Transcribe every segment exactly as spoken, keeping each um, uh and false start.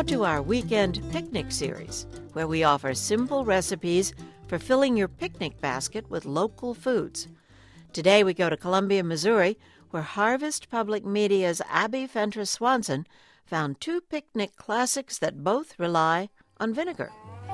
to our weekend picnic series, where we offer simple recipes for filling your picnic basket with local foods. Today we go to Columbia, Missouri, where Harvest Public Media's Abby Fentress Swanson found two picnic classics that both rely on vinegar.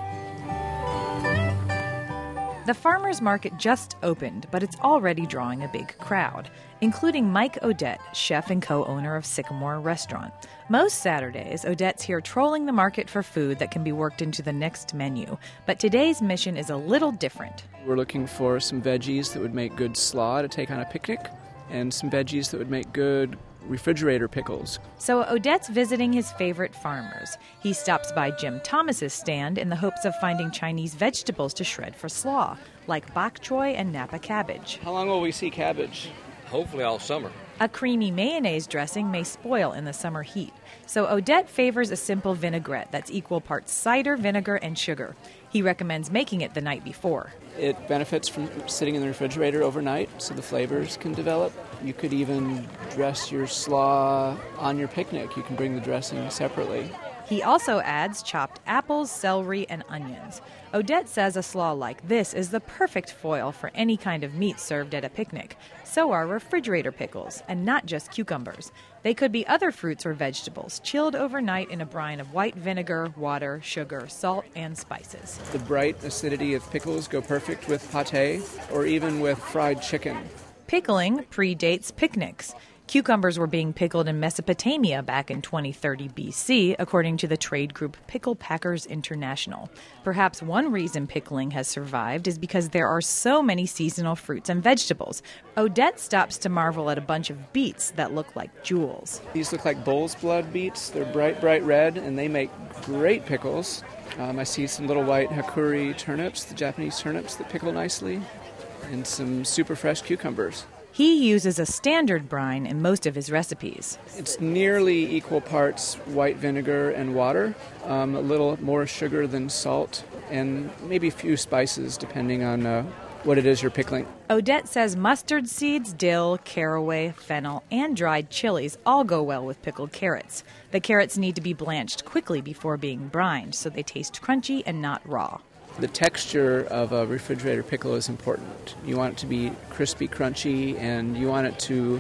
The farmers market just opened, but it's already drawing a big crowd, including Mike Odette, chef and co-owner of Sycamore Restaurant. Most Saturdays, Odette's here trolling the market for food that can be worked into the next menu, but today's mission is a little different. We're looking for some veggies that would make good slaw to take on a picnic, and some veggies that would make good refrigerator pickles. So Odette's visiting his favorite farmers. He stops by Jim Thomas's stand in the hopes of finding Chinese vegetables to shred for slaw, like bok choy and Napa cabbage. How long will we see cabbage? Hopefully all summer. A creamy mayonnaise dressing may spoil in the summer heat, so Odette favors a simple vinaigrette that's equal parts cider, vinegar, and sugar. He recommends making it the night before. It benefits from sitting in the refrigerator overnight so the flavors can develop. You could even dress your slaw on your picnic. You can bring the dressing separately. He also adds chopped apples, celery, and onions. Odette says a slaw like this is the perfect foil for any kind of meat served at a picnic. So are refrigerator pickles, and not just cucumbers. They could be other fruits or vegetables, chilled overnight in a brine of white vinegar, water, sugar, salt, and spices. The bright acidity of pickles go perfect with pâté or even with fried chicken. Pickling predates picnics. Cucumbers were being pickled in Mesopotamia back in twenty thirty B C, according to the trade group Pickle Packers International. Perhaps one reason pickling has survived is because there are so many seasonal fruits and vegetables. Odette stops to marvel at a bunch of beets that look like jewels. These look like bull's blood beets. They're bright, bright red, and they make great pickles. Um, I see some little white hakuri turnips, the Japanese turnips that pickle nicely, and some super fresh cucumbers. He uses a standard brine in most of his recipes. It's nearly equal parts white vinegar and water, um, a little more sugar than salt, and maybe a few spices depending on uh, what it is you're pickling. Odette says mustard seeds, dill, caraway, fennel, and dried chilies all go well with pickled carrots. The carrots need to be blanched quickly before being brined so they taste crunchy and not raw. The texture of a refrigerator pickle is important. You want it to be crispy, crunchy, and you want it to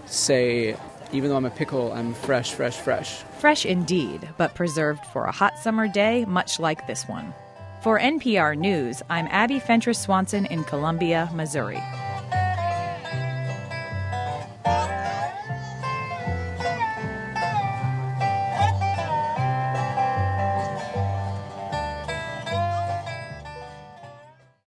say, even though I'm a pickle, I'm fresh, fresh, fresh. Fresh indeed, but preserved for a hot summer day, much like this one. For N P R News, I'm Abby Fentress Swanson in Columbia, Missouri.